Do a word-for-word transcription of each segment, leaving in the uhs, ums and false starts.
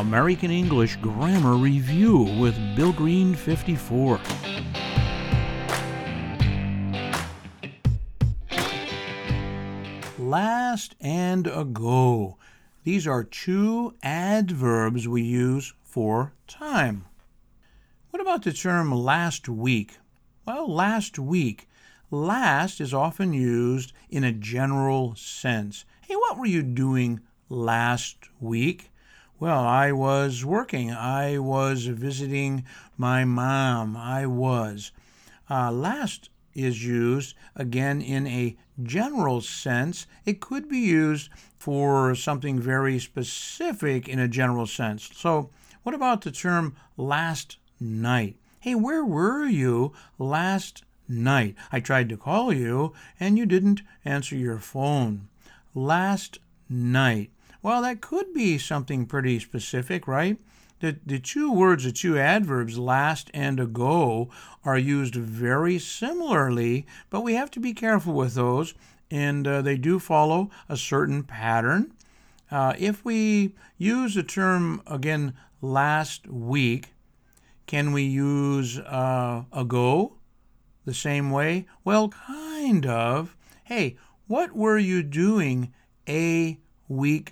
American English Grammar Review with Bill Green fifty-four. Last and ago. These are two adverbs we use for time. What about the term last week? Well, last week. Last is often used in a general sense. Hey, what were you doing last week? Well, I was working. I was visiting my mom. I was. Uh, last is used, again, in a general sense. It could be used for something very specific in a general sense. So, what about the term last night? Hey, where were you last night? I tried to call you, and you didn't answer your phone. Last night. Well, that could be something pretty specific, right? The, the two words, the two adverbs, last and ago, are used very similarly, but we have to be careful with those, and uh, they do follow a certain pattern. Uh, if we use the term, again, last week, can we use uh, ago the same way? Well, kind of. Hey, what were you doing a week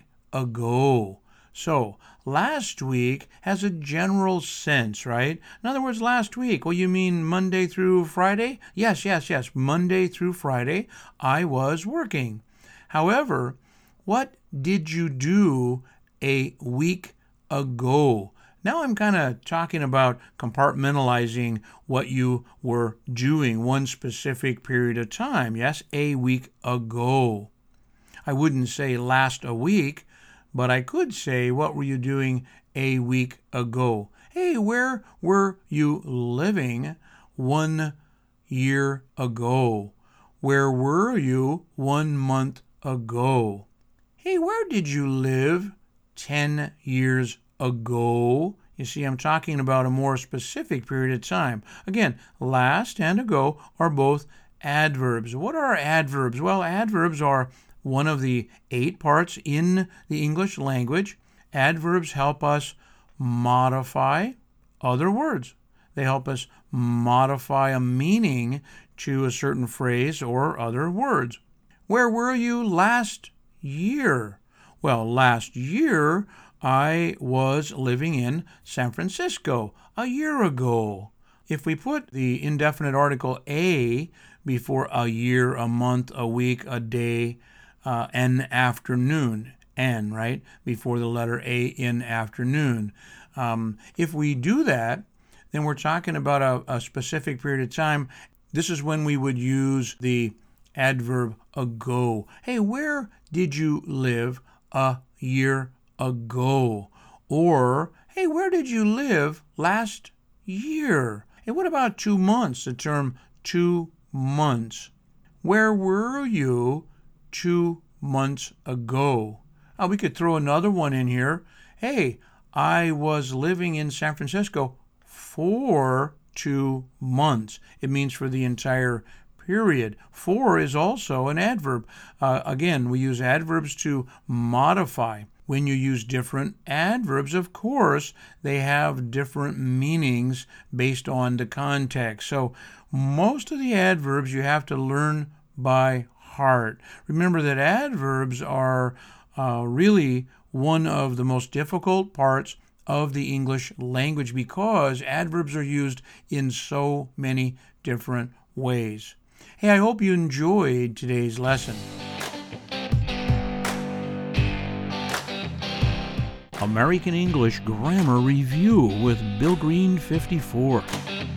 ago? So, last week has a general sense, right? In other words, last week, well, you mean Monday through Friday? Yes, yes, yes, Monday through Friday, I was working. However, what did you do a week ago? Now I'm kind of talking about compartmentalizing what you were doing one specific period of time. Yes, a week ago. I wouldn't say last a week, but I could say, what were you doing a week ago? Hey, where were you living one year ago? Where were you one month ago? Hey, where did you live ten years ago? You see, I'm talking about a more specific period of time. Again, last and ago are both adverbs. What are adverbs? Well, adverbs are one of the eight parts in the English language. Adverbs help us modify other words. They help us modify a meaning to a certain phrase or other words. Where were you last year? Well, last year I was living in San Francisco a year ago. If we put the indefinite article a before a year, a month, a week, a day, Uh, an afternoon, an, right, before the letter A in afternoon. Um, if we do that, then we're talking about a, a specific period of time. This is when we would use the adverb ago. Hey, where did you live a year ago? Or, hey, where did you live last year? Hey, what about two months, the term two months? Where were you two months ago? Oh, we could throw another one in here. Hey, I was living in San Francisco for two months. It means for the entire period. For is also an adverb. Uh, again, we use adverbs to modify. When you use different adverbs, of course, they have different meanings based on the context. So most of the adverbs you have to learn by heart. Remember that adverbs are uh, really one of the most difficult parts of the English language because adverbs are used in so many different ways. Hey, I hope you enjoyed today's lesson. American English Grammar Review with Bill Green fifty-four.